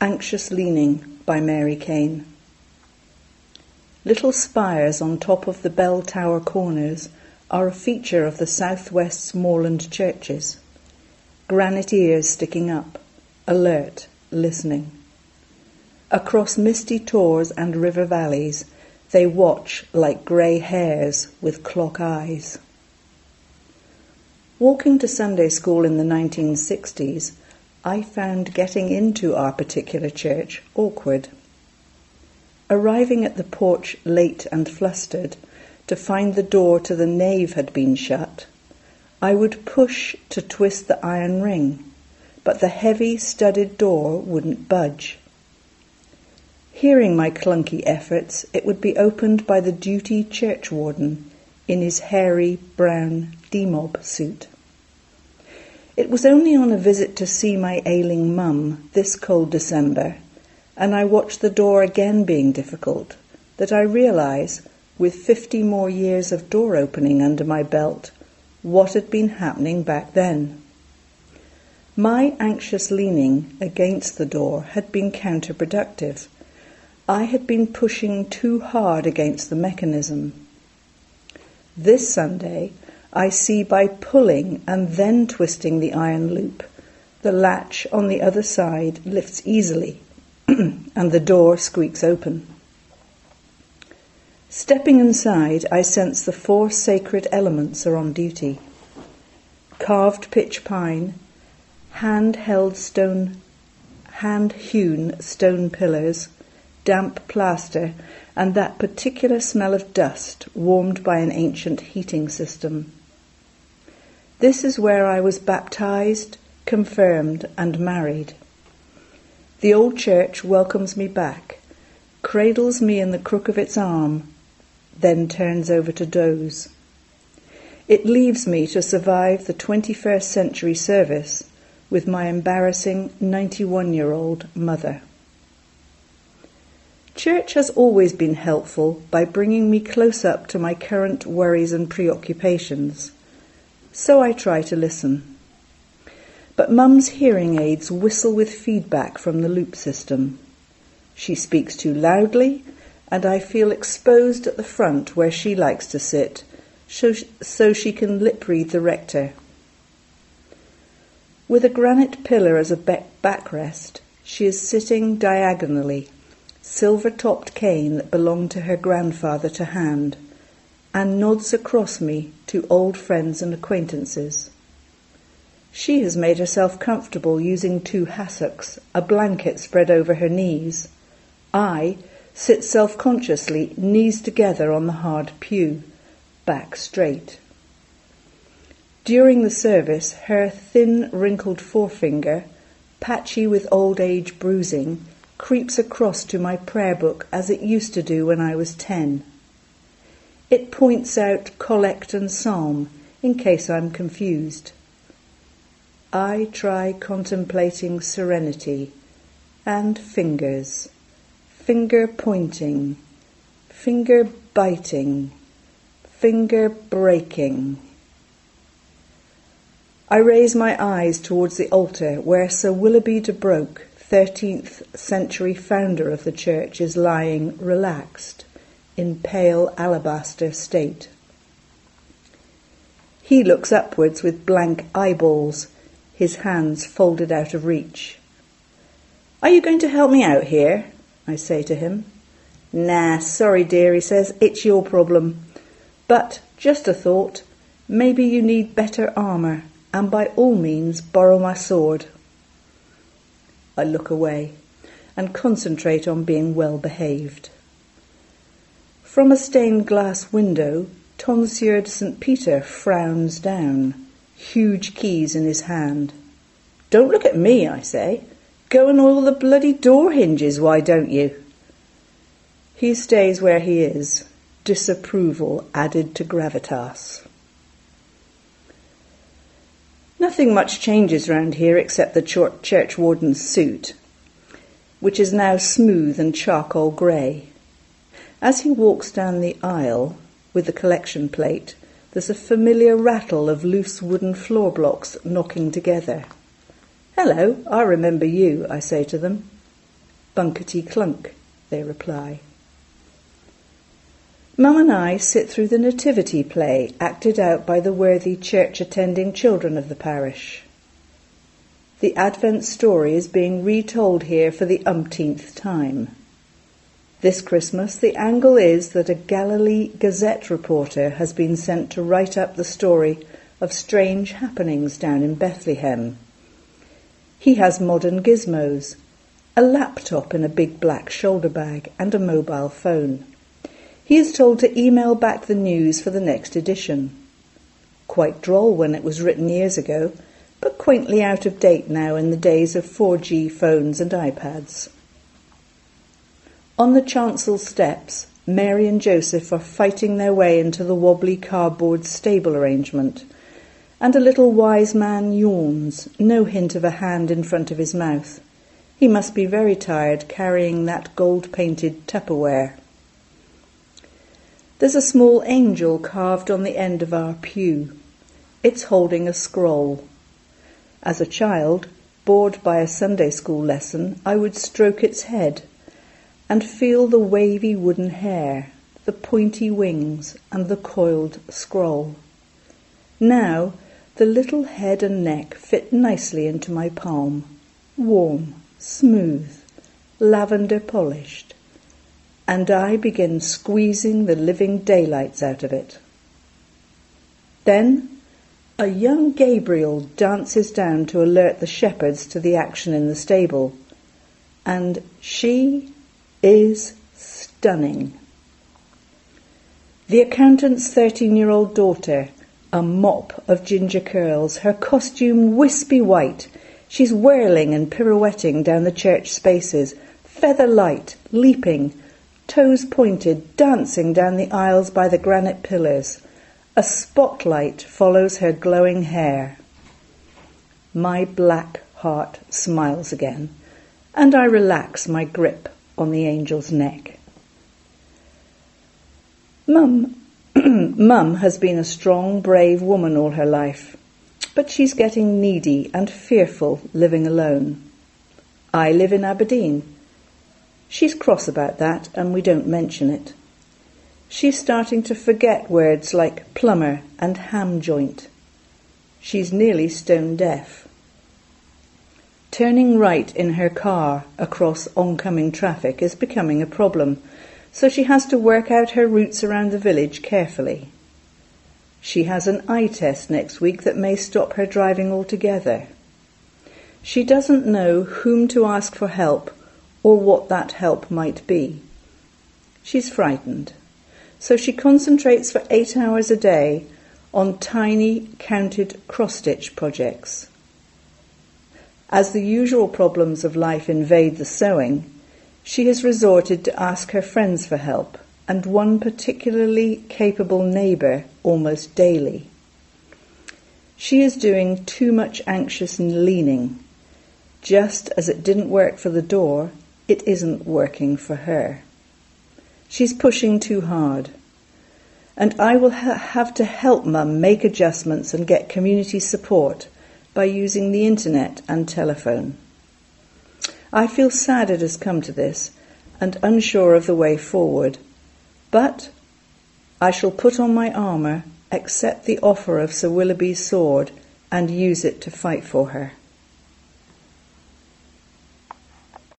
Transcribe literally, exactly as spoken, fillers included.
Anxious Leaning by Mary Cain. Little spires on top of the bell tower corners are a feature of the southwest's moorland churches. Granite ears sticking up, alert, listening. Across misty tors and river valleys, they watch like grey hares with clock eyes. Walking to Sunday school in the nineteen sixties, I found getting into our particular church awkward. Arriving at the porch late and flustered, to find the door to the nave had been shut, I would push to twist the iron ring, but the heavy studded door wouldn't budge. Hearing my clunky efforts, it would be opened by the duty churchwarden in his hairy brown demob suit. It was only on a visit to see my ailing mum this cold December, and I watched the door again being difficult, that I realise, with fifty more years of door opening under my belt, what had been happening back then. My anxious leaning against the door had been counterproductive. I had been pushing too hard against the mechanism. This Sunday, I see by pulling and then twisting the iron loop, the latch on the other side lifts easily, and the door squeaks open. Stepping inside, I sense the four sacred elements are on duty. Carved pitch pine, hand-held stone, hand-hewn stone pillars, damp plaster, and that particular smell of dust warmed by an ancient heating system. This is where I was baptized, confirmed, and married. The old church welcomes me back, cradles me in the crook of its arm, then turns over to doze. It leaves me to survive the twenty-first century service with my embarrassing ninety-one-year-old mother. Church has always been helpful by bringing me close up to my current worries and preoccupations, so I try to listen. But Mum's hearing aids whistle with feedback from the loop system. She speaks too loudly, and I feel exposed at the front where she likes to sit, so she can lip-read the rector. With a granite pillar as a backrest, she is sitting diagonally, silver-topped cane that belonged to her grandfather to hand, and nods across me to old friends and acquaintances. She has made herself comfortable using two hassocks, a blanket spread over her knees. I sit self-consciously, knees together on the hard pew, back straight. During the service, her thin, wrinkled forefinger, patchy with old age bruising, creeps across to my prayer book as it used to do when I was ten. It points out collect and psalm, in case I'm confused. I try contemplating serenity, and fingers, finger pointing, finger biting, finger breaking. I raise my eyes towards the altar where Sir Willoughby de Broke, thirteenth century founder of the church, is lying relaxed, in pale alabaster state. He looks upwards with blank eyeballs, his hands folded out of reach. "Are you going to help me out here?" I say to him. "Nah, sorry dear," he says, "it's your problem. But, just a thought, maybe you need better armour, and by all means borrow my sword." I look away and concentrate on being well behaved. From a stained glass window, Tonsieur de Saint Peter frowns down, huge keys in his hand. "Don't look at me," I say. "Go and oil the bloody door hinges, why don't you?" He stays where he is, disapproval added to gravitas. Nothing much changes round here except the ch- churchwarden's suit, which is now smooth and charcoal grey. As he walks down the aisle with the collection plate, there's a familiar rattle of loose wooden floor blocks knocking together. "Hello, I remember you," I say to them. Bunkety-clunk, they reply. Mum and I sit through the nativity play acted out by the worthy church-attending children of the parish. The Advent story is being retold here for the umpteenth time. This Christmas, the angle is that a Galilee Gazette reporter has been sent to write up the story of strange happenings down in Bethlehem. He has modern gizmos, a laptop in a big black shoulder bag, and a mobile phone. He is told to email back the news for the next edition. Quite droll when it was written years ago, but quaintly out of date now in the days of four G phones and iPads. On the chancel steps, Mary and Joseph are fighting their way into the wobbly cardboard stable arrangement, and a little wise man yawns, no hint of a hand in front of his mouth. He must be very tired carrying that gold-painted Tupperware. There's a small angel carved on the end of our pew. It's holding a scroll. As a child, bored by a Sunday school lesson, I would stroke its head and feel the wavy wooden hair, the pointy wings, and the coiled scroll. Now, the little head and neck fit nicely into my palm, warm, smooth, lavender polished, and I begin squeezing the living daylights out of it. Then a young Gabriel dances down to alert the shepherds to the action in the stable, and she is stunning. The accountant's thirteen-year-old daughter, a mop of ginger curls, her costume wispy white. She's whirling and pirouetting down the church spaces, feather light, leaping, toes pointed, dancing down the aisles by the granite pillars. A spotlight follows her glowing hair. My black heart smiles again, and I relax my grip on the angel's neck. Mum, Mum has been a strong, brave woman all her life, but she's getting needy and fearful living alone. I live in Aberdeen. She's cross about that, and we don't mention it. She's starting to forget words like plumber and ham joint. She's nearly stone deaf. Turning right in her car across oncoming traffic is becoming a problem, so she has to work out her routes around the village carefully. She has an eye test next week that may stop her driving altogether. She doesn't know whom to ask for help or what that help might be. She's frightened, so she concentrates for eight hours a day on tiny, counted cross-stitch projects. As the usual problems of life invade the sewing, she has resorted to ask her friends for help, and one particularly capable neighbour almost daily. She is doing too much anxious and leaning. Just as it didn't work for the door, it isn't working for her. She's pushing too hard, and I will ha- have to help Mum make adjustments and get community support by using the internet and telephone. I feel sad it has come to this and unsure of the way forward, but I shall put on my armour, accept the offer of Sir Willoughby's sword, and use it to fight for her.